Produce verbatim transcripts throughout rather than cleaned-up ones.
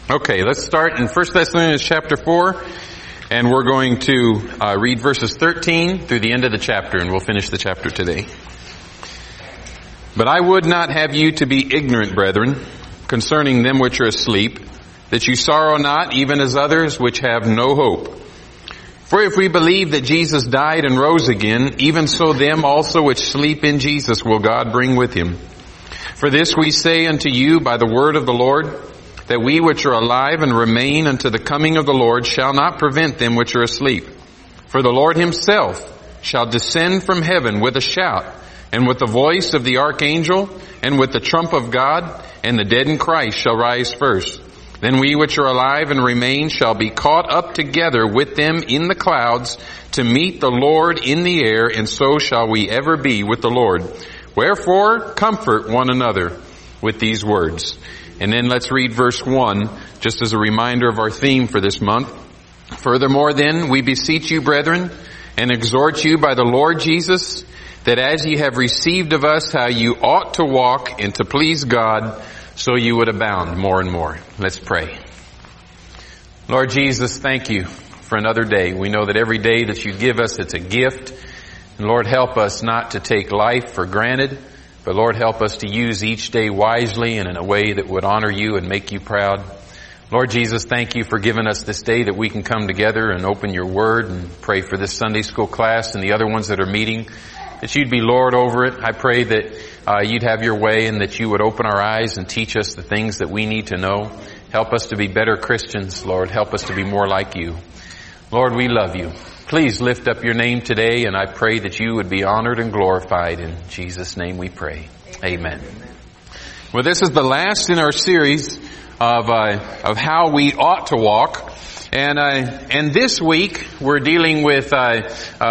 Okay, let's start in First Thessalonians chapter four, and we're going to uh, read verses thirteen through the end of the chapter, and we'll finish the chapter today. But I would not have you to be ignorant, brethren, concerning them which are asleep, that you sorrow not, even as others which have no hope. For if we believe that Jesus died and rose again, even so them also which sleep in Jesus will God bring with him. For this we say unto you by the word of the Lord, that we which are alive and remain unto the coming of the Lord shall not prevent them which are asleep. For the Lord himself shall descend from heaven with a shout, and with the voice of the archangel, and with the trump of God, and the dead in Christ shall rise first. Then we which are alive and remain shall be caught up together with them in the clouds to meet the Lord in the air, and so shall we ever be with the Lord. Wherefore, comfort one another with these words. And then let's read verse one, just as a reminder of our theme for this month. Furthermore then, we beseech you, brethren, and exhort you by the Lord Jesus, that as ye have received of us how you ought to walk and to please God, so you would abound more and more. Let's pray. Lord Jesus, thank you for another day. We know that every day that you give us, it's a gift. And Lord, help us not to take life for granted, but Lord, help us to use each day wisely and in a way that would honor you and make you proud. Lord Jesus, thank you for giving us this day that we can come together and open your word and pray for this Sunday school class and the other ones that are meeting, that you'd be Lord over it. I pray that uh, you'd have your way and that you would open our eyes and teach us the things that we need to know. Help us to be better Christians, Lord. Help us to be more like you. Lord, we love you. Please lift up your name today, and I pray that you would be honored and glorified. In Jesus' name we pray. Amen. Well, this is the last in our series of uh, of how we ought to walk. And uh, and this week we're dealing with uh, uh,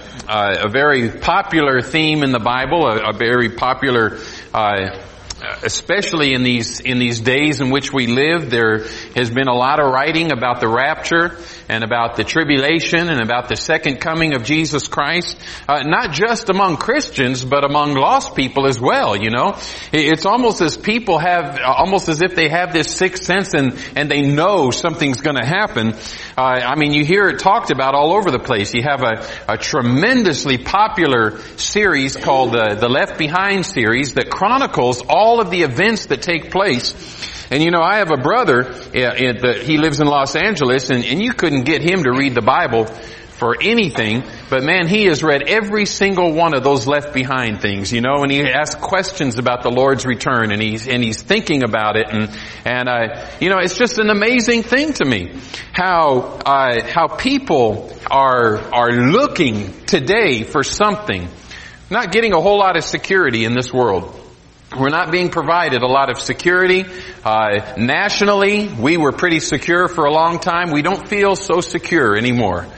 uh, a very popular theme in the Bible, a, a very popular uh especially in these in these days in which we live. There has been a lot of writing about the rapture and about the tribulation and about the second coming of Jesus Christ, uh, not just among Christians, but among lost people as well, you know. It's almost as people have, almost as if they have this sixth sense and, and they know something's going to happen. Uh, I mean, you hear it talked about all over the place. You have a, a tremendously popular series called uh, the Left Behind series that chronicles all of the events that take place. And you know, I have a brother, uh, he lives in Los Angeles, and, and you couldn't get him to read the Bible for anything, but man, he has read every single one of those Left Behind things, you know, and he asks questions about the Lord's return, and he's, and he's thinking about it, and, and, uh, you know, it's just an amazing thing to me, how, uh, how people are, are looking today for something, not getting a whole lot of security in this world. We're not being provided a lot of security. Uh, nationally, we were pretty secure for a long time. We don't feel so secure anymore.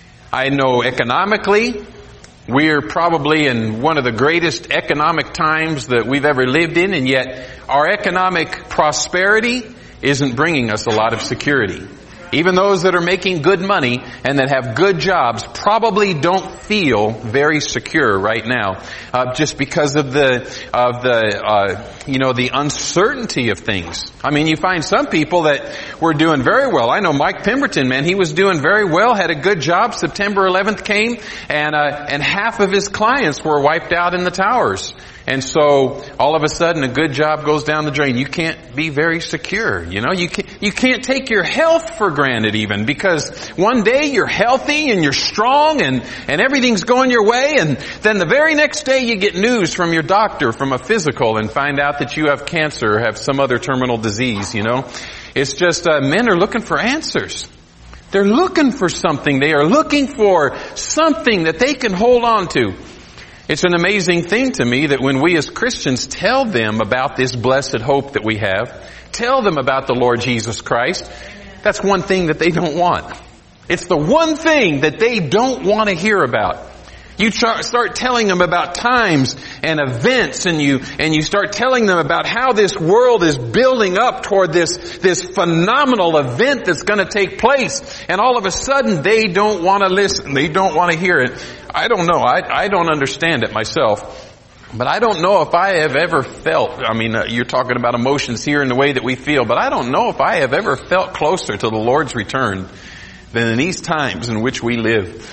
I know economically, we're probably in one of the greatest economic times that we've ever lived in, and yet our economic prosperity isn't bringing us a lot of security. Even those that are making good money and that have good jobs probably don't feel very secure right now, uh, just because of the of the uh, you know the uncertainty of things. I mean, you find some people that were doing very well. I know Mike Pemberton, man, he was doing very well, had a good job. September eleventh came, and uh, and half of his clients were wiped out in the towers. And so, all of a sudden, a good job goes down the drain. You can't be very secure, you know. You can't, you can't take your health for granted even, because one day you're healthy and you're strong and, and everything's going your way, and then the very next day you get news from your doctor from a physical and find out that you have cancer or have some other terminal disease, you know. It's just, uh, men are looking for answers. They're looking for something. They are looking for something that they can hold on to. It's an amazing thing to me that when we as Christians tell them about this blessed hope that we have, tell them about the Lord Jesus Christ, that's one thing that they don't want. It's the one thing that they don't want to hear about. You start telling them about times and events, and you and you start telling them about how this world is building up toward this this phenomenal event that's going to take place, and all of a sudden they don't want to listen. They don't want to hear it. I don't know. I I don't understand it myself. But I don't know if I have ever felt, I mean, uh, you're talking about emotions here in the way that we feel, but I don't know if I have ever felt closer to the Lord's return than in these times in which we live.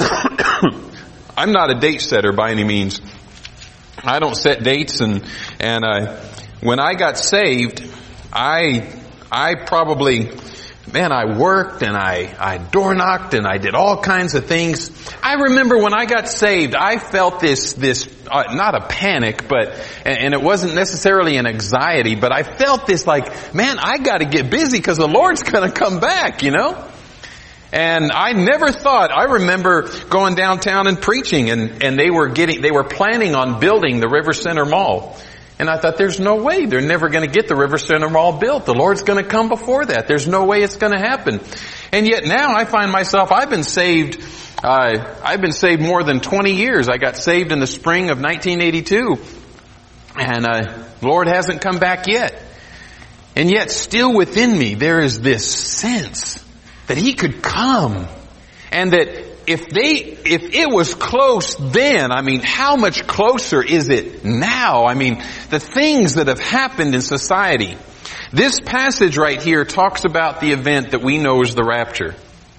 I'm not a date setter by any means. I don't set dates, and, and, uh, when I got saved, I, I probably, man, I worked and I, I door knocked and I did all kinds of things. I remember when I got saved, I felt this, this, uh, not a panic, but, and, and it wasn't necessarily an anxiety, but I felt this like, man, I gotta get busy because the Lord's gonna come back, you know? And I never thought, I remember going downtown and preaching, and, and they were getting, they were planning on building the River Center Mall. And I thought, there's no way. They're never going to get the River Center Mall built. The Lord's going to come before that. There's no way it's going to happen. And yet now I find myself, I've been saved, uh, I've been saved more than twenty years. I got saved in the spring of nineteen eighty-two. And, uh, the Lord hasn't come back yet. And yet still within me, there is this sense that He could come. And that if they, if it was close then, I mean, how much closer is it now? I mean, the things that have happened in society. This passage right here talks about the event that we know as the rapture.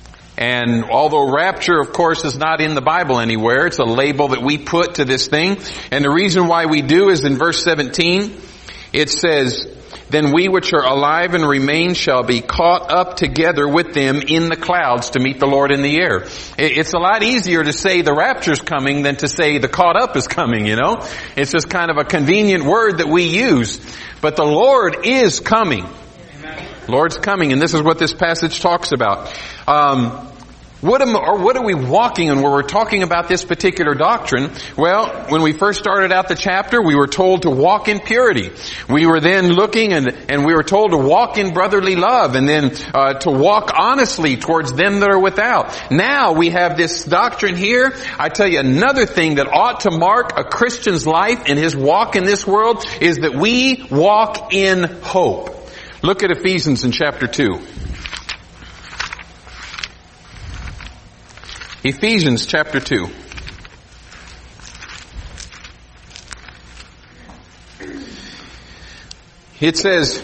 And although rapture, of course, is not in the Bible anywhere, it's a label that we put to this thing. And the reason why we do is in verse seventeen, it says, "Then we which are alive and remain shall be caught up together with them in the clouds to meet the Lord in the air." It's a lot easier to say the rapture's coming than to say the caught up is coming, you know? It's just kind of a convenient word that we use. But the Lord is coming. Amen. Lord's coming, and this is what this passage talks about. Um, What am, or what are we walking in when we're talking about this particular doctrine? Well, when we first started out the chapter, we were told to walk in purity. We were then looking and, and we were told to walk in brotherly love, and then uh, to walk honestly towards them that are without. Now we have this doctrine here. I tell you, another thing that ought to mark a Christian's life in his walk in this world is that we walk in hope. Look at Ephesians in chapter two. Ephesians chapter two. It says,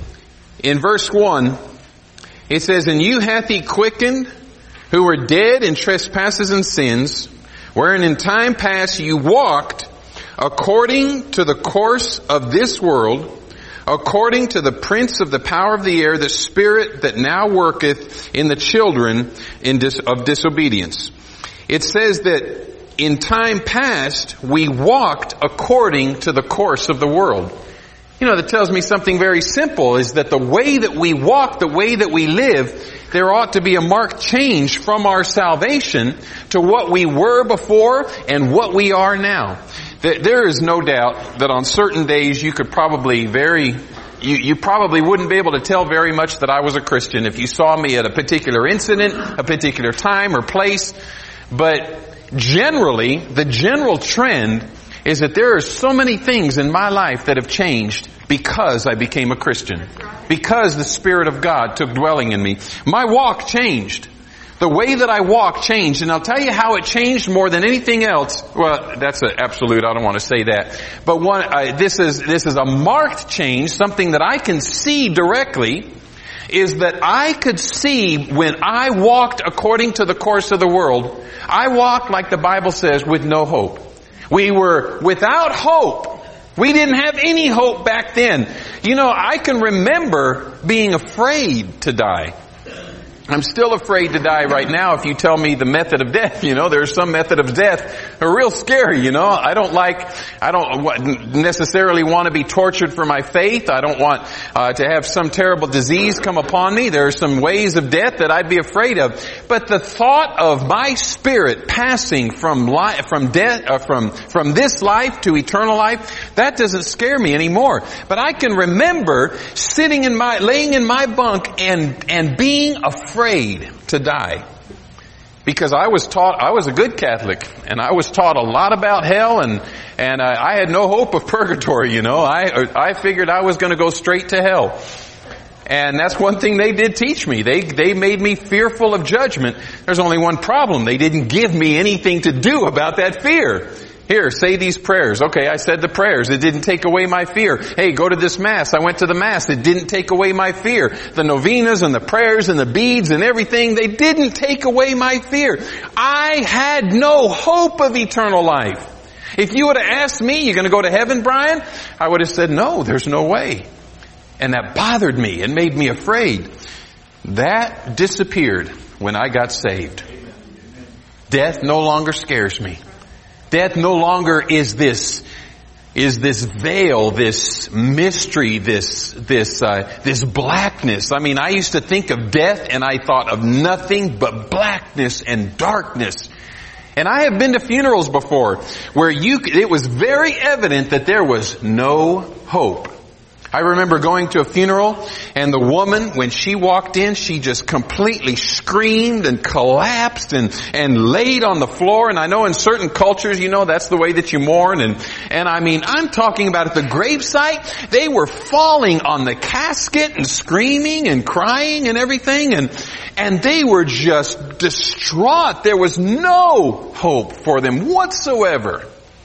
in verse one, it says, "And you hath He quickened, who were dead in trespasses and sins, wherein in time past you walked according to the course of this world, according to the prince of the power of the air, the spirit that now worketh in the children in dis- of disobedience." It says that in time past we walked according to the course of the world. You know, that tells me something very simple, is that the way that we walk, the way that we live, there ought to be a marked change from our salvation to what we were before and what we are now. There is no doubt that on certain days you could probably very, you, you probably wouldn't be able to tell very much that I was a Christian if you saw me at a particular incident, a particular time or place. But generally, the general trend is that there are so many things in my life that have changed because I became a Christian. Because the Spirit of God took dwelling in me. My walk changed. The way that I walk changed, and I'll tell you how it changed more than anything else. Well, that's an absolute, I don't want to say that. But one, uh, this is, this is a marked change, something that I can see directly, is that I could see when I walked according to the course of the world, I walked, like the Bible says, with no hope. We were without hope. We didn't have any hope back then. You know, I can remember being afraid to die. I'm still afraid to die right now if you tell me the method of death. You know, there's some method of death are real scary, you know. I don't like, I don't necessarily want to be tortured for my faith. I don't want uh, to have some terrible disease come upon me. There are some ways of death that I'd be afraid of. But the thought of my spirit passing from life, from death, uh, from, from this life to eternal life, that doesn't scare me anymore. But I can remember sitting in my, laying in my bunk and, and being afraid afraid to die, because I was taught, I was a good Catholic, and I was taught a lot about hell, and and uh, I had no hope of purgatory. You know, I I figured I was going to go straight to hell, and that's one thing they did teach me. They they made me fearful of judgment. There's only one problem: they didn't give me anything to do about that fear. Here, say these prayers. Okay, I said the prayers. It didn't take away my fear. Hey, go to this Mass. I went to the Mass. It didn't take away my fear. The novenas and the prayers and the beads and everything, they didn't take away my fear. I had no hope of eternal life. If you would have asked me, you're going to go to heaven, Brian? I would have said, no, there's no way. And that bothered me and made me afraid. That disappeared when I got saved. Death no longer scares me. Death no longer is this, is this veil, this mystery, this, this, uh, this blackness. I mean, I used to think of death and I thought of nothing but blackness and darkness. And I have been to funerals before where you, it was very evident that there was no hope. I remember going to a funeral and the woman, when she walked in, she just completely screamed and collapsed and, and laid on the floor. And I know in certain cultures, you know, that's the way that you mourn. And, and I mean, I'm talking about at the gravesite, they were falling on the casket and screaming and crying and everything. And, and they were just distraught. There was no hope for them whatsoever.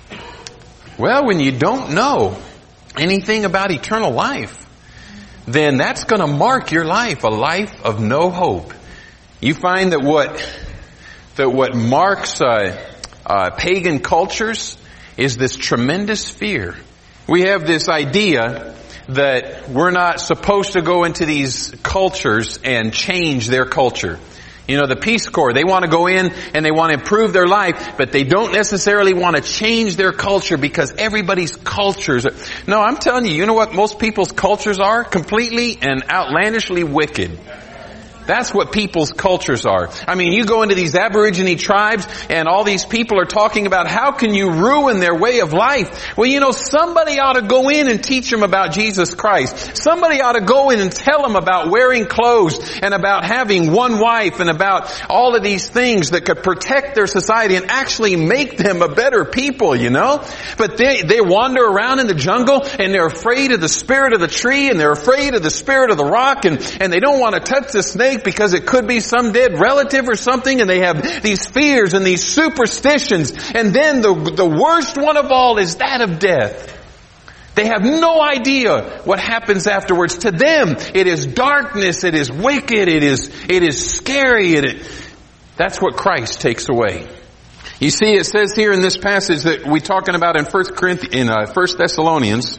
Well, when you don't know anything about eternal life, then that's going to mark your life, a life of no hope. You find that what that what marks uh, uh, pagan cultures is this tremendous fear. We have this idea that we're not supposed to go into these cultures and change their culture. You know, the Peace Corps, they want to go in and they want to improve their life, but they don't necessarily want to change their culture because everybody's cultures are... No, I'm telling you, you know what most people's cultures are? Completely and outlandishly wicked. That's what people's cultures are. I mean, you go into these Aborigine tribes and all these people are talking about how can you ruin their way of life. Well, you know, somebody ought to go in and teach them about Jesus Christ. Somebody ought to go in and tell them about wearing clothes and about having one wife and about all of these things that could protect their society and actually make them a better people, you know. But they, they wander around in the jungle and they're afraid of the spirit of the tree and they're afraid of the spirit of the rock and, and they don't want to touch the snake because it could be some dead relative or something, and they have these fears and these superstitions. And then the, the worst one of all is that of death. They have no idea what happens afterwards. To them, it is darkness, it is wicked, it is, it is scary. It, that's what Christ takes away. You see, it says here in this passage that we're talking about in First Corinthians, in uh, First Thessalonians,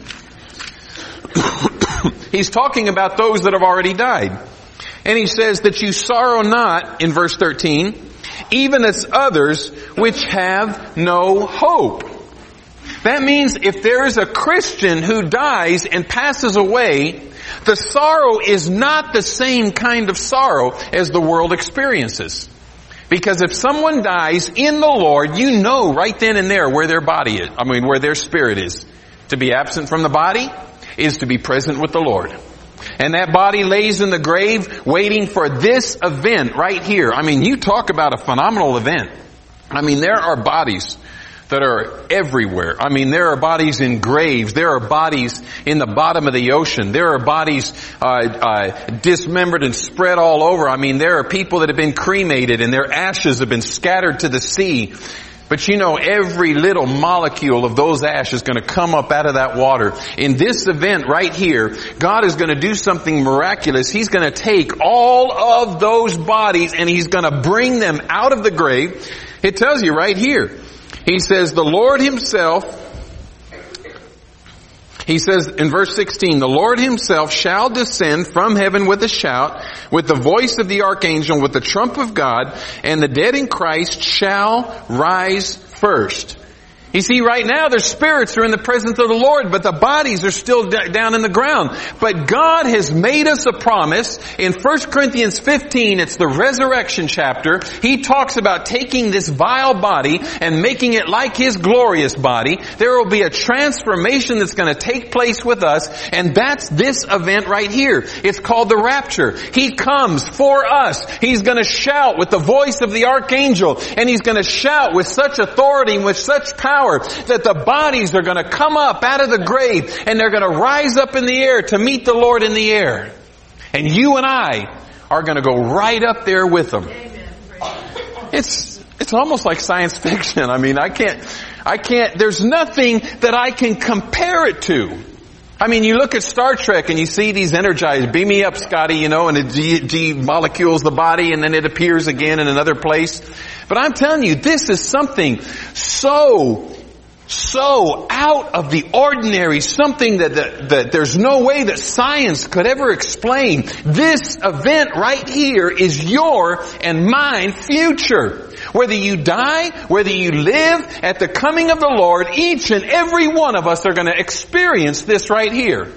he's talking about those that have already died. And he says that you sorrow not, in verse thirteen, even as others which have no hope. That means if there is a Christian who dies and passes away, the sorrow is not the same kind of sorrow as the world experiences. Because if someone dies in the Lord, you know right then and there where their body is, I mean where their spirit is. To be absent from the body is to be present with the Lord. And that body lays in the grave waiting for this event right here. I mean, you talk about a phenomenal event. I mean, there are bodies that are everywhere. I mean, there are bodies in graves. There are bodies in the bottom of the ocean. There are bodies uh, uh dismembered and spread all over. I mean, there are people that have been cremated and their ashes have been scattered to the sea. But you know, every little molecule of those ashes is going to come up out of that water. In this event right here, God is going to do something miraculous. He's going to take all of those bodies and He's going to bring them out of the grave. It tells you right here. He says, the Lord Himself, He says in verse sixteen, the Lord Himself shall descend from heaven with a shout, with the voice of the archangel, with the trump of God, and the dead in Christ shall rise first. You see, right now their spirits are in the presence of the Lord, but the bodies are still d- down in the ground. But God has made us a promise. In First Corinthians fifteen, it's the resurrection chapter. He talks about taking this vile body and making it like His glorious body. There will be a transformation that's going to take place with us, and that's this event right here. It's called the rapture. He comes for us. He's going to shout with the voice of the archangel, and He's going to shout with such authority and with such power that the bodies are going to come up out of the grave and they're going to rise up in the air to meet the Lord in the air. And you and I are going to go right up there with them. It's, it's almost like science fiction. I mean, I can't, I can't, there's nothing that I can compare it to. I mean, you look at Star Trek and you see these energized, beam me up, Scotty, you know, and it G, G molecules the body and then it appears again in another place. But I'm telling you, this is something so, so out of the ordinary, something that, that, that there's no way that science could ever explain. This event right here is your and mine future. Whether you die, whether you live, at the coming of the Lord, each and every one of us are going to experience this right here.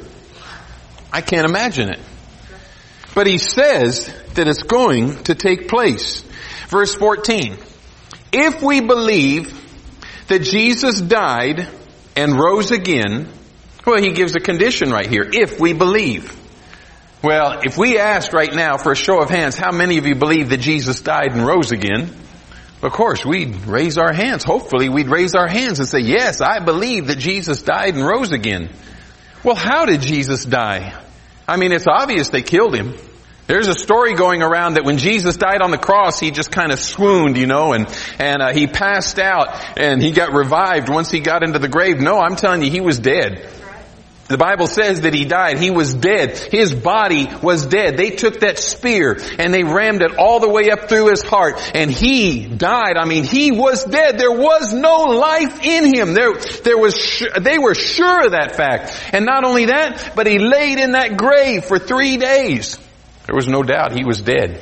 I can't imagine it. But he says that it's going to take place. Verse fourteen. If we believe that Jesus died and rose again, well, he gives a condition right here. If we believe. Well, if we asked right now for a show of hands, how many of you believe that Jesus died and rose again? Of course, we'd raise our hands. Hopefully, we'd raise our hands and say, yes, I believe that Jesus died and rose again. Well, how did Jesus die? I mean, it's obvious they killed him. There's a story going around that when Jesus died on the cross, he just kind of swooned, you know, and, and uh, he passed out and he got revived once he got into the grave. No, I'm telling you, he was dead. The Bible says that he died. He was dead. His body was dead. They took that spear and they rammed it all the way up through his heart. And he died. I mean, he was dead. There was no life in him. There, there was, they were sure of that fact. And not only that, but he laid in that grave for three days. There was no doubt he was dead.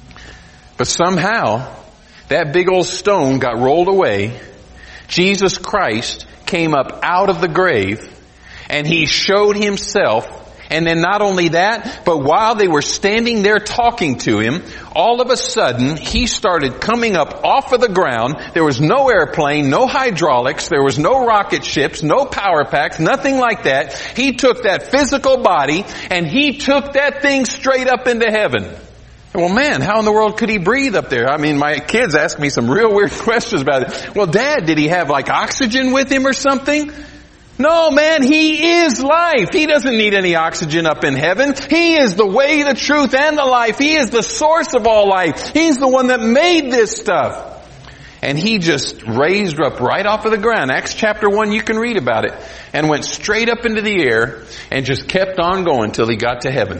But somehow, that big old stone got rolled away. Jesus Christ came up out of the grave. And he showed himself. And then not only that, but while they were standing there talking to him, all of a sudden, he started coming up off of the ground. There was no airplane, no hydraulics, there was no rocket ships, no power packs, nothing like that. He took that physical body and he took that thing straight up into heaven. Well, man, how in the world could he breathe up there? I mean, my kids ask me some real weird questions about it. Well, Dad, did he have like oxygen with him or something? No, man, he is life. He doesn't need any oxygen up in heaven. He is the way, the truth, and the life. He is the source of all life. He's the one that made this stuff. And he just raised up right off of the ground. Acts chapter one, you can read about it. And went straight up into the air and just kept on going till he got to heaven.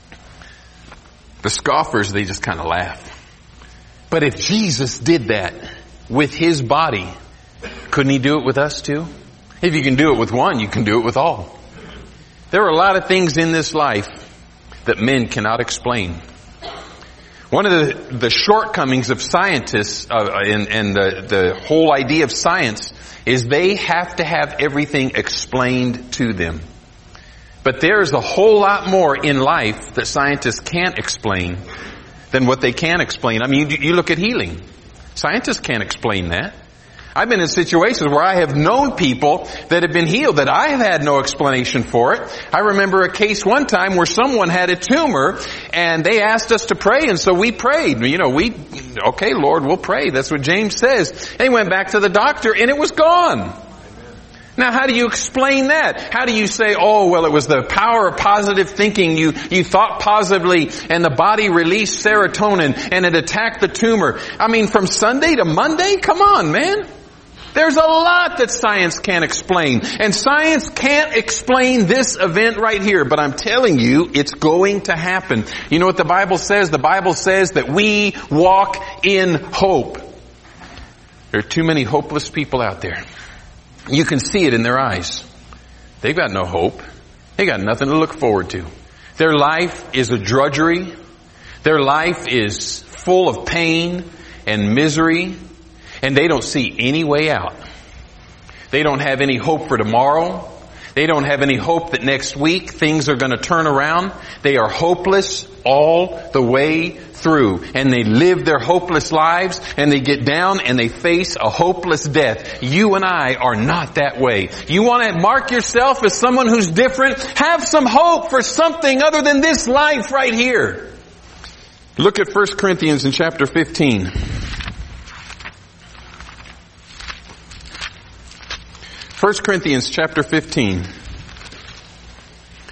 The scoffers, they just kind of laugh. But if Jesus did that with his body, couldn't he do it with us too? If you can do it with one, you can do it with all. There are a lot of things in this life that men cannot explain. One of the, the shortcomings of scientists uh, and, and the, the whole idea of science is they have to have everything explained to them. But there's a whole lot more in life that scientists can't explain than what they can explain. I mean, you, you look at healing. Scientists can't explain that. I've been in situations where I have known people that have been healed that I have had no explanation for it. I remember a case one time where someone had a tumor and they asked us to pray, and so we prayed. You know, we, okay, Lord, we'll pray. That's what James says. They went back to the doctor and it was gone. Now, how do you explain that? How do you say, oh, well, it was the power of positive thinking. You, you thought positively and the body released serotonin and it attacked the tumor. I mean, from Sunday to Monday? Come on, man. There's a lot that science can't explain. And science can't explain this event right here. But I'm telling you, it's going to happen. You know what the Bible says? The Bible says that we walk in hope. There are too many hopeless people out there. You can see it in their eyes. They've got no hope. They got nothing to look forward to. Their life is a drudgery. Their life is full of pain and misery. And they don't see any way out. They don't have any hope for tomorrow. They don't have any hope that next week things are going to turn around. They are hopeless all the way through. And they live their hopeless lives and they get down and they face a hopeless death. You and I are not that way. You want to mark yourself as someone who's different? Have some hope for something other than this life right here. Look at First Corinthians in chapter fifteen. First Corinthians chapter fifteen.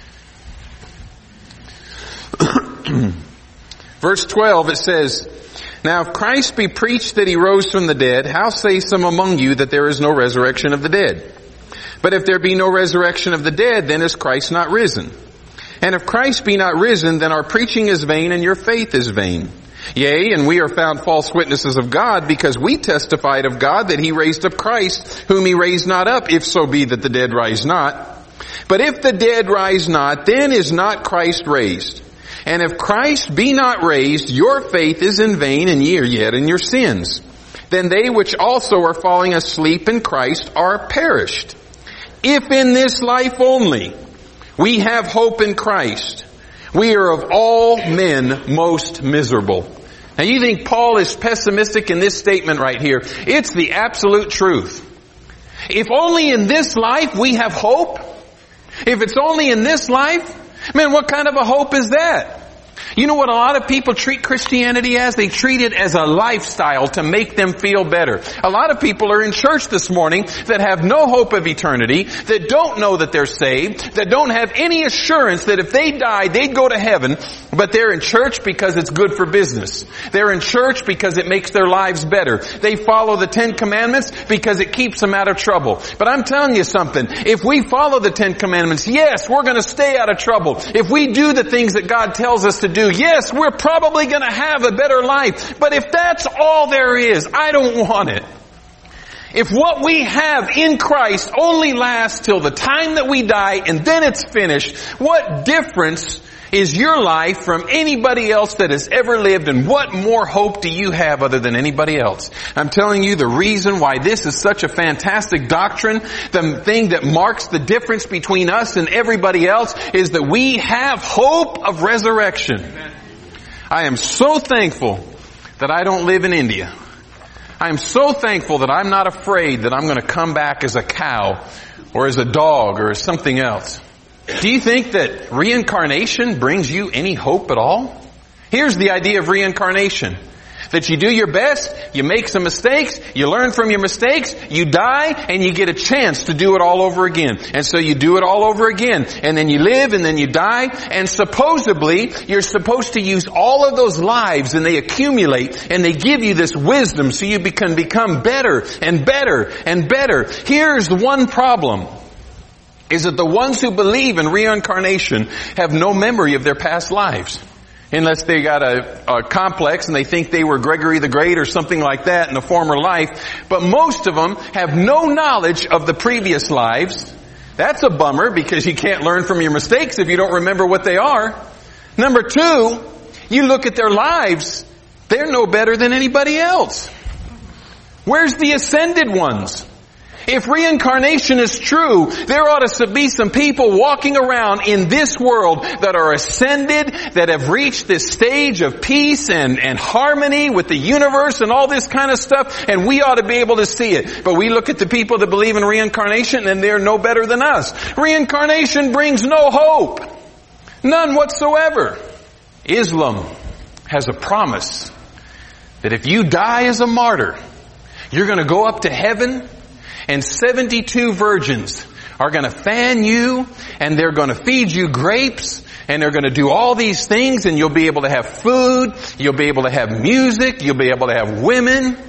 Verse twelve, it says, Now if Christ be preached that he rose from the dead, how say some among you that there is no resurrection of the dead? But if there be no resurrection of the dead, then is Christ not risen? And if Christ be not risen, then our preaching is vain and your faith is vain. Yea, and we are found false witnesses of God, because we testified of God that he raised up Christ, whom he raised not up, if so be that the dead rise not. But if the dead rise not, then is not Christ raised. And if Christ be not raised, your faith is in vain, and ye are yet in your sins. Then they which also are falling asleep in Christ are perished. If in this life only we have hope in Christ, we are of all men most miserable. Now you think Paul is pessimistic in this statement right here. It's the absolute truth. If only in this life we have hope, if it's only in this life, man, what kind of a hope is that? You know what a lot of people treat Christianity as? They treat it as a lifestyle to make them feel better. A lot of people are in church this morning that have no hope of eternity, that don't know that they're saved, that don't have any assurance that if they died, they'd go to heaven, but they're in church because it's good for business. They're in church because it makes their lives better. They follow the Ten Commandments because it keeps them out of trouble. But I'm telling you something, if we follow the Ten Commandments, yes, we're going to stay out of trouble. If we do the things that God tells us to do, yes, we're probably going to have a better life. But if that's all there is, I don't want it. If what we have in Christ only lasts till the time that we die and then it's finished, what difference is your life from anybody else that has ever lived, and what more hope do you have other than anybody else? I'm telling you, the reason why this is such a fantastic doctrine, the thing that marks the difference between us and everybody else, is that we have hope of resurrection. Amen. I am so thankful that I don't live in India. I am so thankful that I'm not afraid that I'm going to come back as a cow or as a dog or as something else. Do you think that reincarnation brings you any hope at all? Here's the idea of reincarnation. That you do your best, you make some mistakes, you learn from your mistakes, you die, and you get a chance to do it all over again. And so you do it all over again. And then you live, and then you die, and supposedly you're supposed to use all of those lives, and they accumulate, and they give you this wisdom so you can become better and better and better. Here's the one problem. Is that the ones who believe in reincarnation have no memory of their past lives. Unless they got a, a complex and they think they were Gregory the Great or something like that in a former life. But most of them have no knowledge of the previous lives. That's a bummer, because you can't learn from your mistakes if you don't remember what they are. Number two, you look at their lives, they're no better than anybody else. Where's the ascended ones? If reincarnation is true, there ought to be some people walking around in this world that are ascended, that have reached this stage of peace and, and harmony with the universe and all this kind of stuff, and we ought to be able to see it. But we look at the people that believe in reincarnation and they're no better than us. Reincarnation brings no hope. None whatsoever. Islam has a promise that if you die as a martyr, you're going to go up to heaven, and seventy-two virgins are going to fan you, and they're going to feed you grapes, and they're going to do all these things, and you'll be able to have food, you'll be able to have music, you'll be able to have women.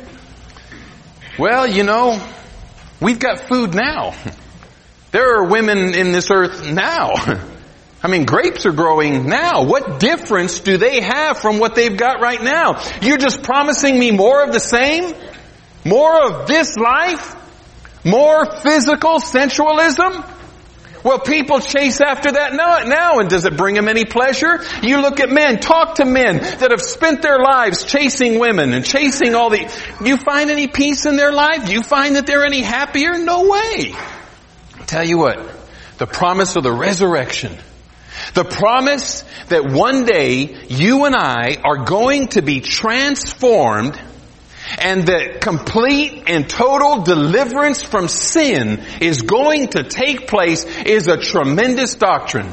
Well, you know, we've got food now. There are women in this earth now. I mean, grapes are growing now. What difference do they have from what they've got right now? You're just promising me more of the same? More of this life? More physical sensualism? Well, people chase after that now, now, and does it bring them any pleasure? You look at men, talk to men that have spent their lives chasing women and chasing all the... Do you find any peace in their life? Do you find that they're any happier? No way. I'll tell you what, the promise of the resurrection, the promise that one day you and I are going to be transformed, and the complete and total deliverance from sin is going to take place, is a tremendous doctrine.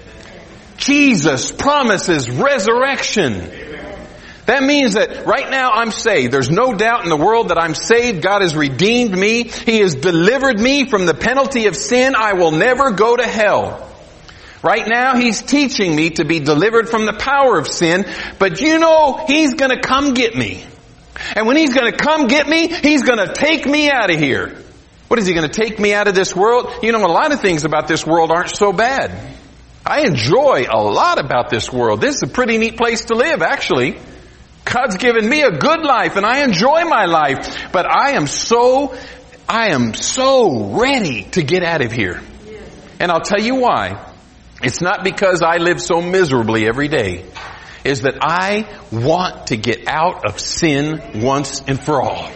Jesus promises resurrection. That means that right now I'm saved. There's no doubt in the world that I'm saved. God has redeemed me. He has delivered me from the penalty of sin. I will never go to hell. Right now, He's teaching me to be delivered from the power of sin, but you know He's gonna come get me. And when He's gonna come get me, He's gonna take me out of here. What is He gonna take me out of this world? You know, a lot of things about this world aren't so bad. I enjoy a lot about this world. This is a pretty neat place to live, actually. God's given me a good life and I enjoy my life, but I am so, I am so ready to get out of here. And I'll tell you why. It's not because I live so miserably every day. It's that I want to get out of sin once and for all.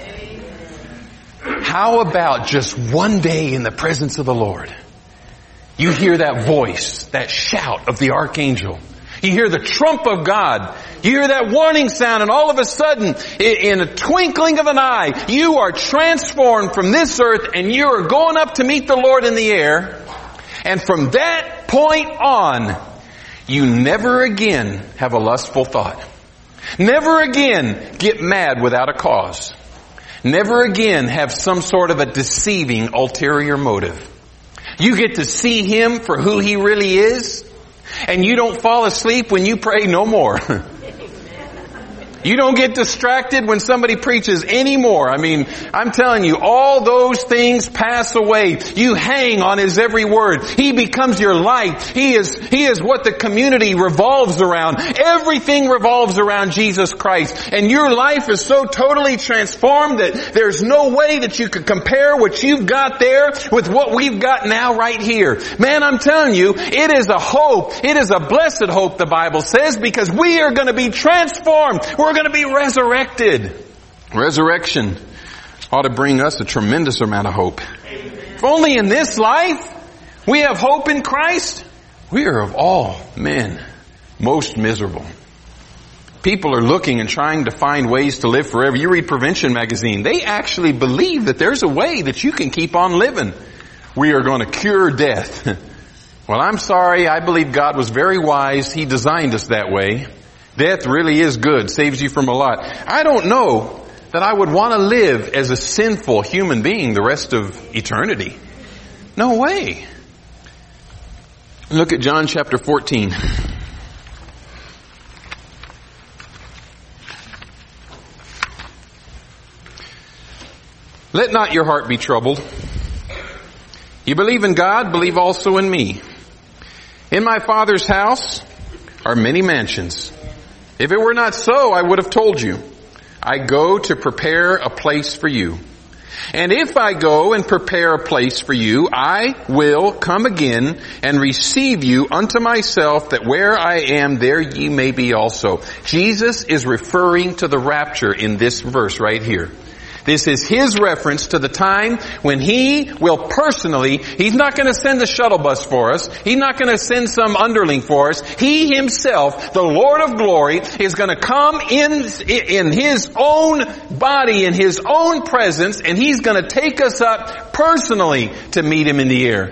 How about just one day in the presence of the Lord? You hear that voice, that shout of the archangel. You hear the trump of God. You hear that warning sound, and all of a sudden, in a twinkling of an eye, you are transformed from this earth and you are going up to meet the Lord in the air. And from that point on, you never again have a lustful thought. Never again get mad without a cause. Never again have some sort of a deceiving ulterior motive. You get to see Him for who He really is, and you don't fall asleep when you pray no more. You don't get distracted when somebody preaches anymore. I mean, I'm telling you, all those things pass away. You hang on His every word. He becomes your light. He is, He is what the community revolves around. Everything revolves around Jesus Christ. And your life is so totally transformed that there's no way that you could compare what you've got there with what we've got now right here. Man, I'm telling you, it is a hope. It is a blessed hope, the Bible says, because we are going to be transformed. We're going to be resurrected. Resurrection ought to bring us a tremendous amount of hope. If only in this life we have hope in Christ, we are of all men most miserable. People are looking and trying to find ways to live forever. You read Prevention Magazine. They actually believe that there's a way that you can keep on living. We are going to cure death. Well, I'm sorry. I believe God was very wise. He designed us that way. Death really is good, saves you from a lot. I don't know that I would want to live as a sinful human being the rest of eternity. No way. Look at John chapter fourteen. Let not your heart be troubled. You believe in God, believe also in me. In my Father's house are many mansions. If it were not so, I would have told you. I go to prepare a place for you. And if I go and prepare a place for you, I will come again and receive you unto myself, that where I am, there ye may be also. Jesus is referring to the rapture in this verse right here. This is His reference to the time when He will personally, He's not going to send a shuttle bus for us. He's not going to send some underling for us. He Himself, the Lord of glory, is going to come in, in His own body, in His own presence, and He's going to take us up personally to meet Him in the air.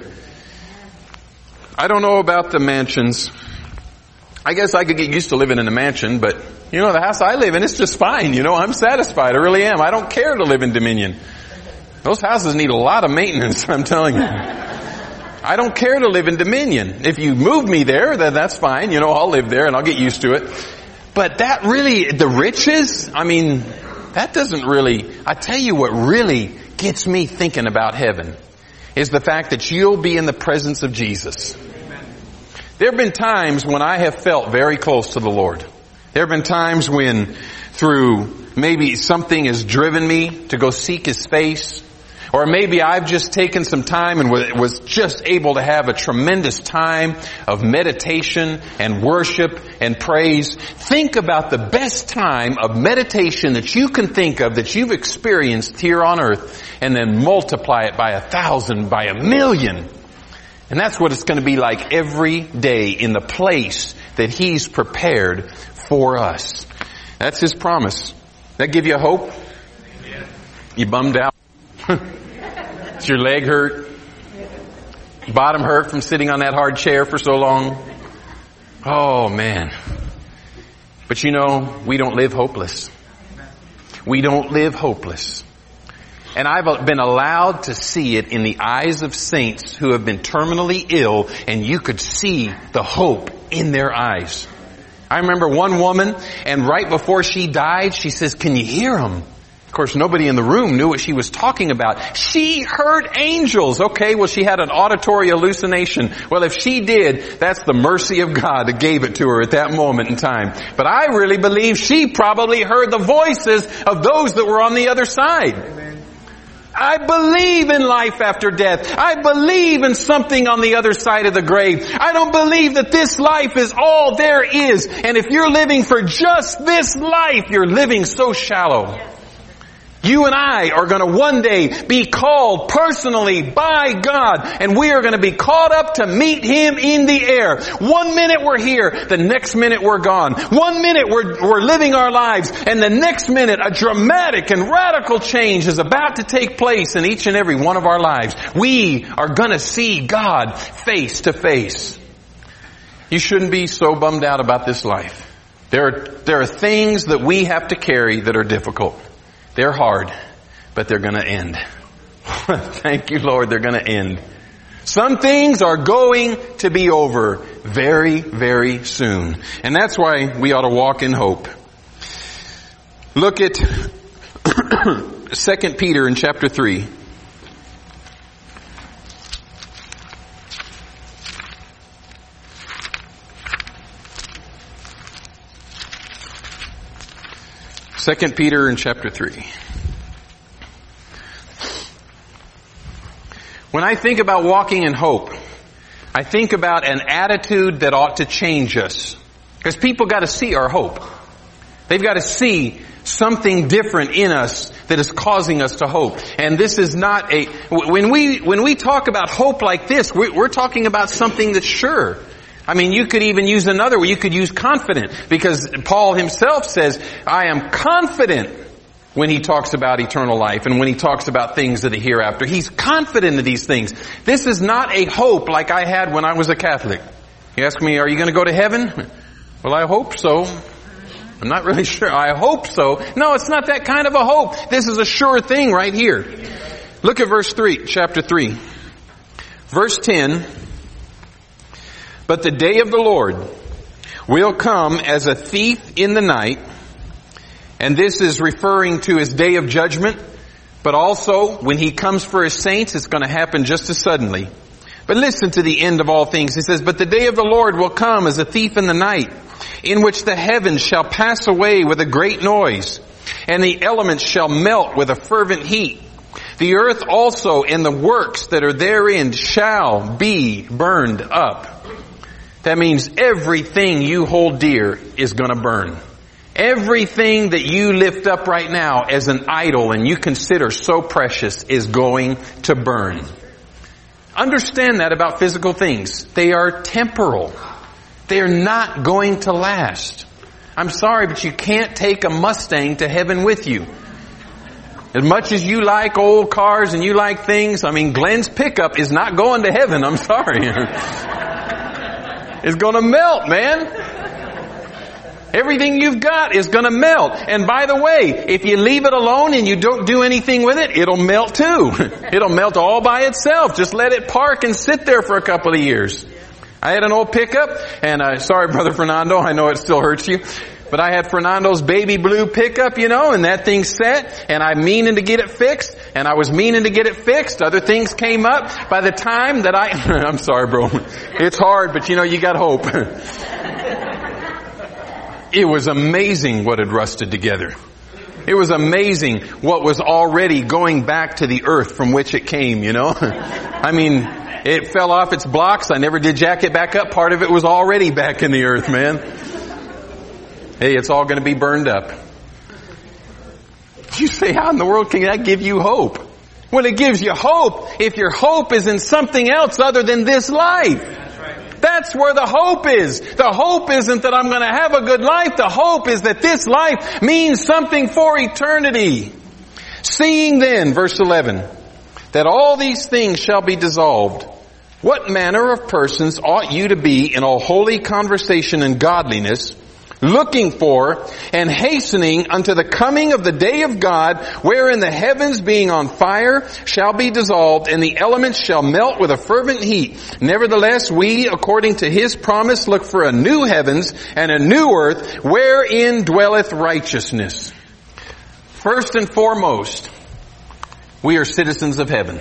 I don't know about the mansions. I guess I could get used to living in a mansion, but you know, the house I live in, it's just fine. You know, I'm satisfied. I really am. I don't care to live in Dominion. Those houses need a lot of maintenance, I'm telling you. I don't care to live in Dominion. If you move me there, then that's fine. You know, I'll live there and I'll get used to it. But that really, the riches, I mean, that doesn't really, I tell you what really gets me thinking about heaven is the fact that you'll be in the presence of Jesus. There have been times when I have felt very close to the Lord. There have been times when through maybe something has driven me to go seek His face, or maybe I've just taken some time and was just able to have a tremendous time of meditation and worship and praise. Think about the best time of meditation that you can think of that you've experienced here on earth, and then multiply it by a thousand, by a million. And that's what it's going to be like every day in the place that He's prepared for us. That's His promise. That give you hope? You bummed out? Does your leg hurt? Bottom hurt from sitting on that hard chair for so long? Oh man. But you know, we don't live hopeless. We don't live hopeless. And I've been allowed to see it in the eyes of saints who have been terminally ill, and you could see the hope in their eyes. I remember one woman, and right before she died, she says, "Can you hear them?" Of course, nobody in the room knew what she was talking about. She heard angels. Okay, well, she had an auditory hallucination. Well, if she did, that's the mercy of God that gave it to her at that moment in time. But I really believe she probably heard the voices of those that were on the other side. Amen. I believe in life after death. I believe in something on the other side of the grave. I don't believe that this life is all there is. And if you're living for just this life, you're living so shallow. You and I are going to one day be called personally by God, and we are going to be caught up to meet Him in the air. One minute we're here, the next minute we're gone. One minute we're, we're living our lives, and the next minute a dramatic and radical change is about to take place in each and every one of our lives. We are going to see God face to face. You shouldn't be so bummed out about this life. There are, there are things that we have to carry that are difficult. They're hard, but they're going to end. Thank you, Lord, they're going to end. Some things are going to be over very, very soon. And that's why we ought to walk in hope. Look at Second Peter in chapter three. Second Peter in chapter three. When I think about walking in hope, I think about an attitude that ought to change us. Because people got to see our hope. They've got to see something different in us that is causing us to hope. And this is not a, when we, when we talk about hope like this, we're talking about something that's sure. I mean, you could even use another way. You could use confident, because Paul himself says, I am confident when he talks about eternal life and when he talks about things of the hereafter. He's confident of these things. This is not a hope like I had when I was a Catholic. You ask me, are you going to go to heaven? Well, I hope so. I'm not really sure. I hope so. No, it's not that kind of a hope. This is a sure thing right here. Look at verse three, chapter three. Verse ten. But the day of the Lord will come as a thief in the night. And this is referring to His day of judgment. But also, when He comes for His saints, it's going to happen just as suddenly. But listen to the end of all things. He says, but the day of the Lord will come as a thief in the night, in which the heavens shall pass away with a great noise, and the elements shall melt with a fervent heat. The earth also and the works that are therein shall be burned up. That means everything you hold dear is going to burn. Everything that you lift up right now as an idol and you consider so precious is going to burn. Understand that about physical things. They are temporal. They are not going to last. I'm sorry, but you can't take a Mustang to heaven with you. As much as you like old cars and you like things, I mean, Glenn's pickup is not going to heaven. I'm sorry. It's going to melt, man. Everything you've got is going to melt. And by the way, if you leave it alone and you don't do anything with it, it'll melt too. It'll melt all by itself. Just let it park and sit there for a couple of years. I had an old pickup, and uh, sorry, Brother Fernando, I know it still hurts you. But I had Fernando's baby blue pickup, you know, and that thing set, and I'm meaning to get it fixed, and I was meaning to get it fixed. Other things came up. By the time that I, I'm sorry, bro. It's hard, but you know, you got hope. It was amazing what had rusted together. It was amazing what was already going back to the earth from which it came, you know. I mean, it fell off its blocks. I never did jack it back up. Part of it was already back in the earth, man. Hey, it's all going to be burned up. You say, how in the world can that give you hope? Well, it gives you hope if your hope is in something else other than this life. That's right. That's where the hope is. The hope isn't that I'm going to have a good life. The hope is that this life means something for eternity. Seeing then, verse eleven, that all these things shall be dissolved, what manner of persons ought you to be in all holy conversation and godliness, looking for and hastening unto the coming of the day of God, wherein the heavens being on fire shall be dissolved, and the elements shall melt with a fervent heat. Nevertheless, we, according to his promise, look for a new heavens and a new earth, wherein dwelleth righteousness. First and foremost, we are citizens of heaven.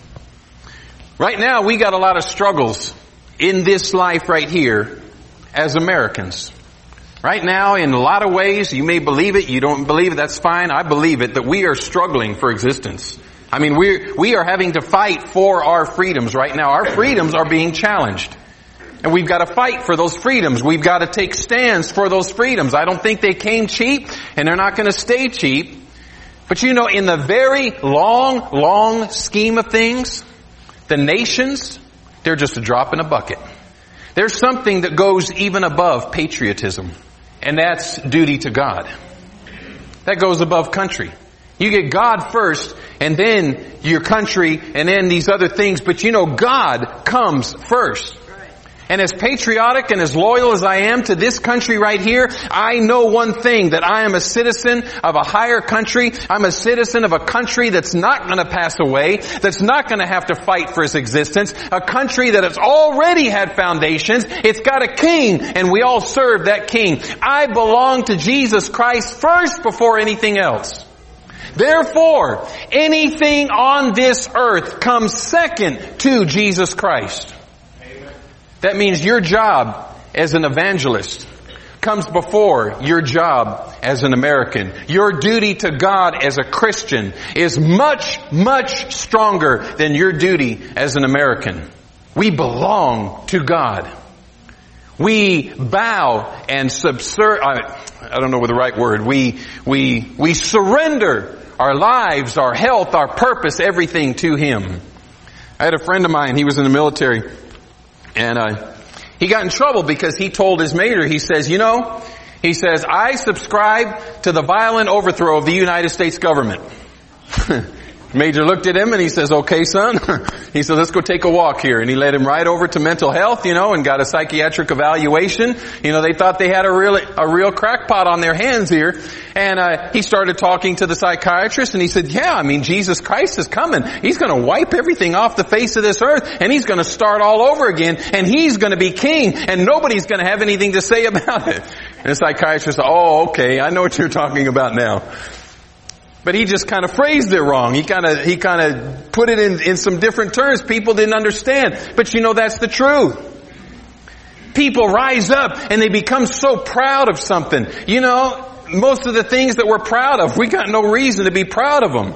Right now, we got a lot of struggles in this life right here as Americans. Right now, in a lot of ways, you may believe it, you don't believe it, that's fine. I believe it, that we are struggling for existence. I mean, we we are having to fight for our freedoms right now. Our freedoms are being challenged. And we've got to fight for those freedoms. We've got to take stands for those freedoms. I don't think they came cheap, and they're not going to stay cheap. But you know, in the very long, long scheme of things, the nations, they're just a drop in a bucket. There's something that goes even above patriotism. And that's duty to God. That goes above country. You get God first, and then your country, and then these other things. But you know, God comes first. And as patriotic and as loyal as I am to this country right here, I know one thing, that I am a citizen of a higher country. I'm a citizen of a country that's not going to pass away, that's not going to have to fight for its existence, a country that has already had foundations. It's got a king, and we all serve that king. I belong to Jesus Christ first before anything else. Therefore, anything on this earth comes second to Jesus Christ. That means your job as an evangelist comes before your job as an American. Your duty to God as a Christian is much, much stronger than your duty as an American. We belong to God. We bow and subser- I, I don't know what the right word. We, we, we surrender our lives, our health, our purpose, everything to Him. I had a friend of mine, he was in the military. And uh, he got in trouble because he told his major, he says, you know, he says, I subscribe to the violent overthrow of the United States government. Major looked at him and he says, okay, son. He said, let's go take a walk here. And he led him right over to mental health, you know, and got a psychiatric evaluation. You know, they thought they had a real, a real crackpot on their hands here. And uh, he started talking to the psychiatrist and he said, yeah, I mean, Jesus Christ is coming. He's going to wipe everything off the face of this earth and He's going to start all over again and He's going to be king and nobody's going to have anything to say about it. And the psychiatrist said, oh, okay, I know what you're talking about now. But he just kind of phrased it wrong. He kind of, he kind of put it in, in some different terms. People didn't understand. But you know, that's the truth. People rise up and they become so proud of something. You know, most of the things that we're proud of, we got no reason to be proud of them.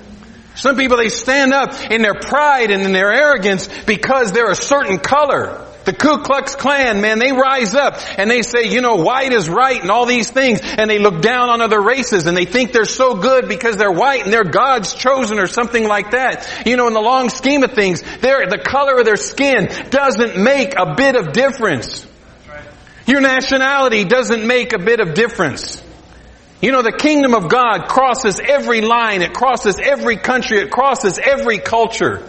Some people, they stand up in their pride and in their arrogance because they're a certain color. The Ku Klux Klan, man, they rise up and they say, you know, white is right and all these things. And they look down on other races and they think they're so good because they're white and they're God's chosen or something like that. You know, in the long scheme of things, they're, the color of their skin doesn't make a bit of difference. Your nationality doesn't make a bit of difference. You know, the kingdom of God crosses every line. It crosses every country. It crosses every culture.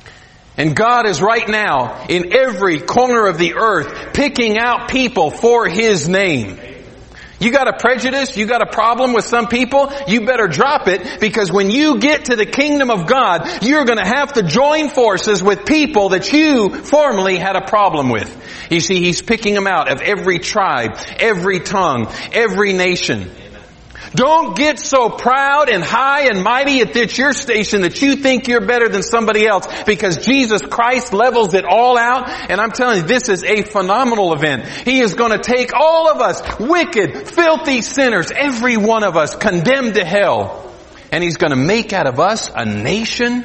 And God is right now in every corner of the earth picking out people for His name. You got a prejudice, you got a problem with some people, you better drop it, because when you get to the kingdom of God, you're going to have to join forces with people that you formerly had a problem with. You see, He's picking them out of every tribe, every tongue, every nation. Don't get so proud and high and mighty at your station that you think you're better than somebody else, because Jesus Christ levels it all out. And I'm telling you, this is a phenomenal event. He is going to take all of us, wicked, filthy sinners, every one of us condemned to hell. And He's going to make out of us a nation,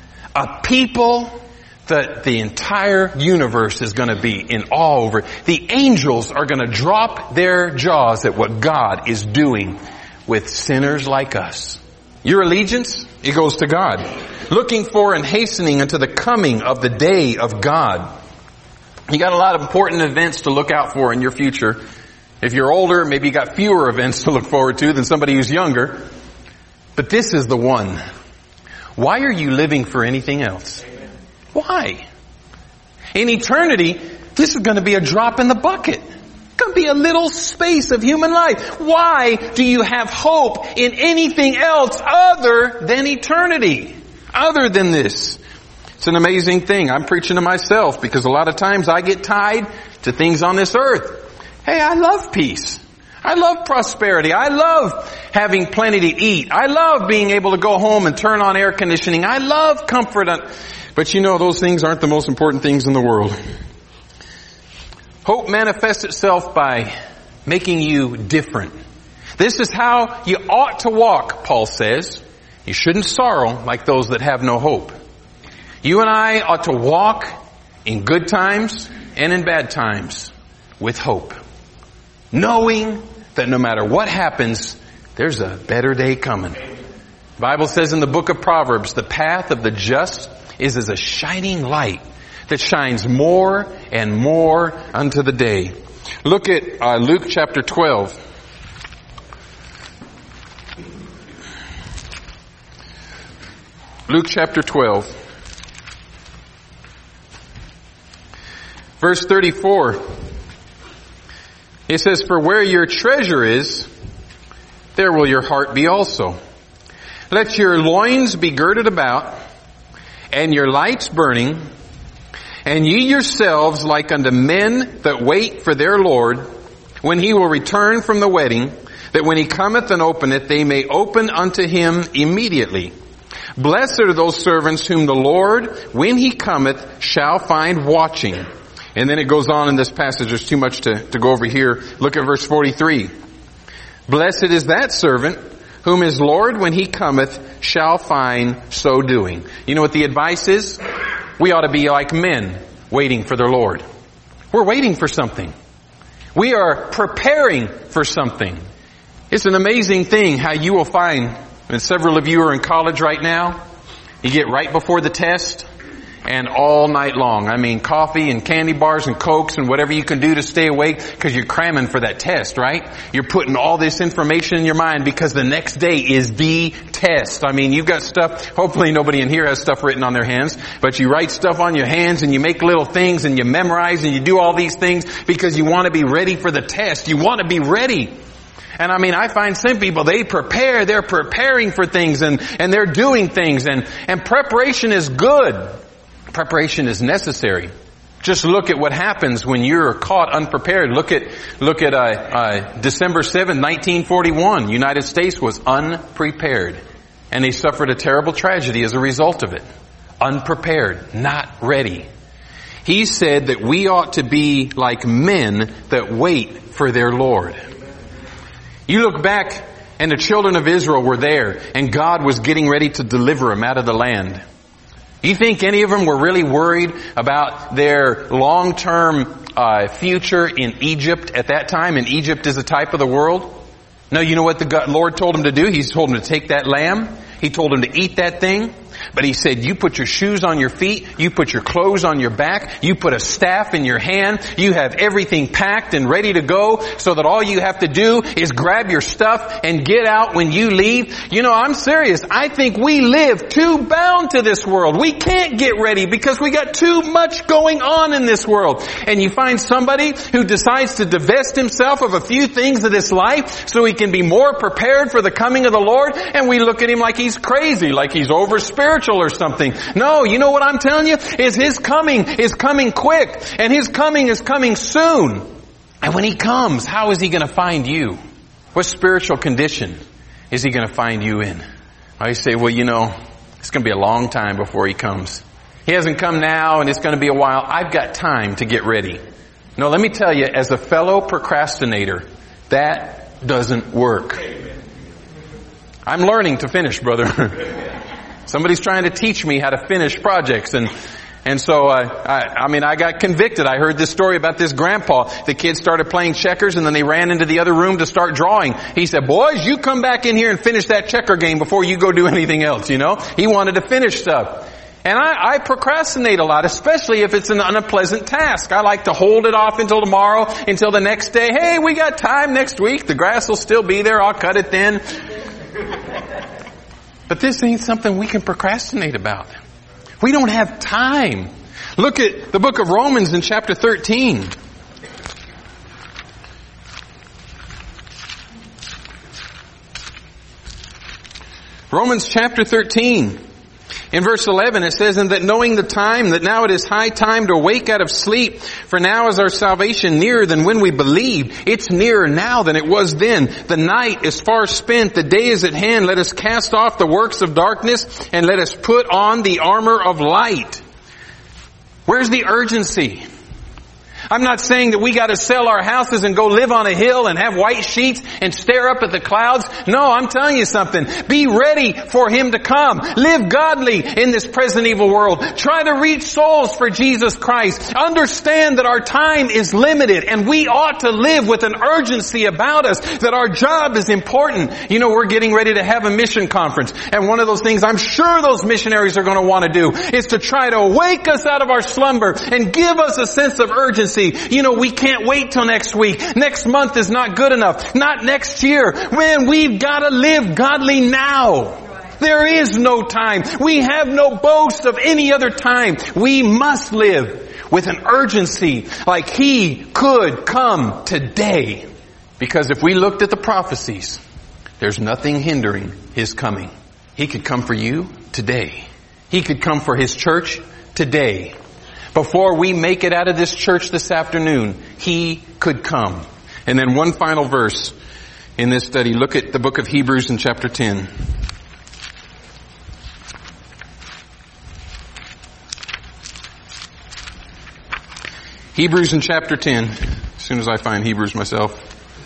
a people that the entire universe is going to be in awe over. The angels are going to drop their jaws at what God is doing with sinners like us. Your allegiance, it goes to God. Looking for and hastening unto the coming of the day of God. You got a lot of important events to look out for in your future. If you're older, maybe you got fewer events to look forward to than somebody who's younger. But this is the one. Why are you living for anything else? Why? In eternity, this is going to be a drop in the bucket. It's going to be a little space of human life. Why do you have hope in anything else other than eternity? Other than this? It's an amazing thing. I'm preaching to myself because a lot of times I get tied to things on this earth. Hey, I love peace. I love prosperity. I love having plenty to eat. I love being able to go home and turn on air conditioning. I love comfort. But you know, those things aren't the most important things in the world. Hope manifests itself by making you different. This is how you ought to walk, Paul says. You shouldn't sorrow like those that have no hope. You and I ought to walk in good times and in bad times with hope, knowing that no matter what happens, there's a better day coming. The Bible says in the book of Proverbs, the path of the just is as a shining light that shines more and more unto the day. Look at uh, Luke chapter twelve. Luke chapter twelve. Verse thirty-four. It says, for where your treasure is, there will your heart be also. Let your loins be girded about, and your lights burning, and ye yourselves like unto men that wait for their Lord, when he will return from the wedding, that when he cometh and openeth, they may open unto him immediately. Blessed are those servants whom the Lord, when he cometh, shall find watching. And then it goes on in this passage. There's too much to, to go over here. Look at verse forty-three. Blessed is that servant whom his Lord, when he cometh, shall find so doing. You know what the advice is? We ought to be like men waiting for their Lord. We're waiting for something. We are preparing for something. It's an amazing thing how you will find, and several of you are in college right now, you get right before the test, and all night long. I mean, coffee and candy bars and Cokes and whatever you can do to stay awake because you're cramming for that test, right? You're putting all this information in your mind because the next day is the test. I mean, you've got stuff, hopefully nobody in here has stuff written on their hands, but you write stuff on your hands and you make little things and you memorize and you do all these things because you want to be ready for the test. You want to be ready. And I mean, I find some people, they prepare, they're preparing for things and, and they're doing things and, and preparation is good. Preparation is necessary. Just look at what happens when you're caught unprepared. Look at, look at, uh, uh, December seventh, nineteen forty-one. United States was unprepared. And they suffered a terrible tragedy as a result of it. Unprepared. Not ready. He said that we ought to be like men that wait for their Lord. You look back and the children of Israel were there and God was getting ready to deliver them out of the land. You think any of them were really worried about their long-term uh, future in Egypt at that time? And Egypt is a type of the world. No, you know what the God, Lord told him to do? He told him to take that lamb. He told him to eat that thing. But he said, you put your shoes on your feet, you put your clothes on your back, you put a staff in your hand, you have everything packed and ready to go so that all you have to do is grab your stuff and get out when you leave. You know, I'm serious. I think we live too bound to this world. We can't get ready because we got too much going on in this world. And you find somebody who decides to divest himself of a few things of this life so he can be more prepared for the coming of the Lord, and we look at him like he's crazy, like he's over spiritual or something. No, you know what I'm telling you? Is his coming is coming quick. And his coming is coming soon. And when he comes, how is he going to find you? What spiritual condition is he going to find you in? I say, well, you know, it's going to be a long time before he comes. He hasn't come now and it's going to be a while. I've got time to get ready. No, let me tell you, as a fellow procrastinator, that doesn't work. I'm learning to finish, brother. Somebody's trying to teach me how to finish projects, and and so uh, I, I mean I got convicted. I heard this story about this grandpa. The kids started playing checkers, and then they ran into the other room to start drawing. He said, "Boys, you come back in here and finish that checker game before you go do anything else." You know, he wanted to finish stuff. And I, I procrastinate a lot, especially if it's an unpleasant task. I like to hold it off until tomorrow, until the next day. Hey, we got time next week. The grass will still be there. I'll cut it then. But this ain't something we can procrastinate about. We don't have time. Look at the book of Romans in chapter thirteen. Romans chapter thirteen. In verse eleven it says, and that knowing the time, that now it is high time to awake out of sleep, for now is our salvation nearer than when we believed. It's nearer now than it was then. The night is far spent, the day is at hand. Let us cast off the works of darkness, and let us put on the armor of light. Where's the urgency? I'm not saying that we got to sell our houses and go live on a hill and have white sheets and stare up at the clouds. No, I'm telling you something. Be ready for Him to come. Live godly in this present evil world. Try to reach souls for Jesus Christ. Understand that our time is limited, and we ought to live with an urgency about us that our job is important. You know, we're getting ready to have a mission conference, and one of those things I'm sure those missionaries are going to want to do is to try to wake us out of our slumber and give us a sense of urgency. You know, we can't wait till next week. Next month is not good enough. Not next year. Man, we've got to live godly now. There is no time. We have no boast of any other time. We must live with an urgency like He could come today. Because if we looked at the prophecies, there's nothing hindering His coming. He could come for you today. He could come for His church today. Before we make it out of this church this afternoon, He could come. And then one final verse in this study. Look at the book of Hebrews in chapter ten. Hebrews in chapter ten. As soon as I find Hebrews myself.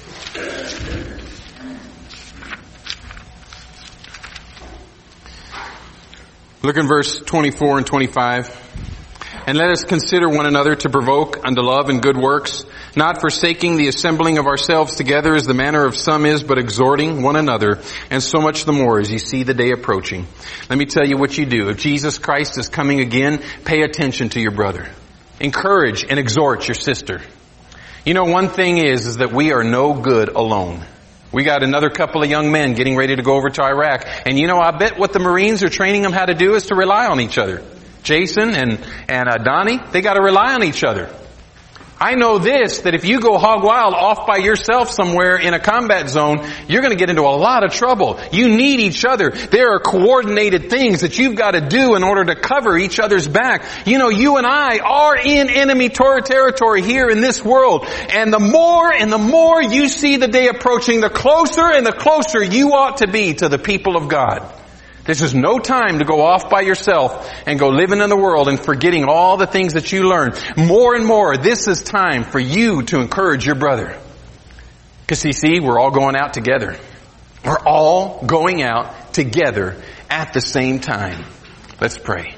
Look in verse twenty-four and twenty-five. And let us consider one another to provoke unto love and good works, not forsaking the assembling of ourselves together as the manner of some is, but exhorting one another, and so much the more as you see the day approaching. Let me tell you what you do. If Jesus Christ is coming again, pay attention to your brother. Encourage and exhort your sister. You know, one thing is, is that we are no good alone. We got another couple of young men getting ready to go over to Iraq. And you know, I bet what the Marines are training them how to do is to rely on each other. Jason and, and uh, Donnie, they got to rely on each other. I know this, that if you go hog wild off by yourself somewhere in a combat zone, you're going to get into a lot of trouble. You need each other. There are coordinated things that you've got to do in order to cover each other's back. You know, you and I are in enemy territory here in this world. And the more and the more you see the day approaching, the closer and the closer you ought to be to the people of God. This is no time to go off by yourself and go living in the world and forgetting all the things that you learned. More and more, this is time for you to encourage your brother. Because you see, we're all going out together. We're all going out together at the same time. Let's pray.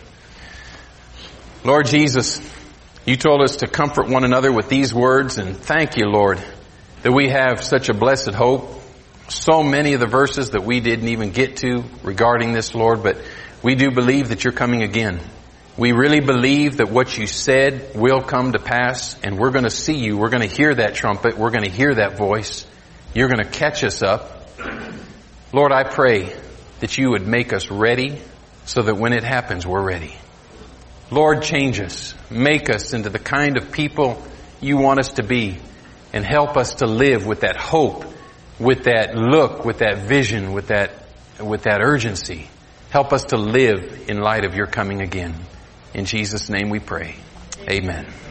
Lord Jesus, You told us to comfort one another with these words, and thank You, Lord, that we have such a blessed hope. So many of the verses that we didn't even get to regarding this, Lord, but we do believe that You're coming again. We really believe that what You said will come to pass, and we're going to see You. We're going to hear that trumpet. We're going to hear that voice. You're going to catch us up. Lord, I pray that You would make us ready so that when it happens, we're ready. Lord, change us. Make us into the kind of people You want us to be, and help us to live with that hope, with that look, with that vision, with that, with that urgency. Help us to live in light of Your coming again. In Jesus' name we pray. Amen.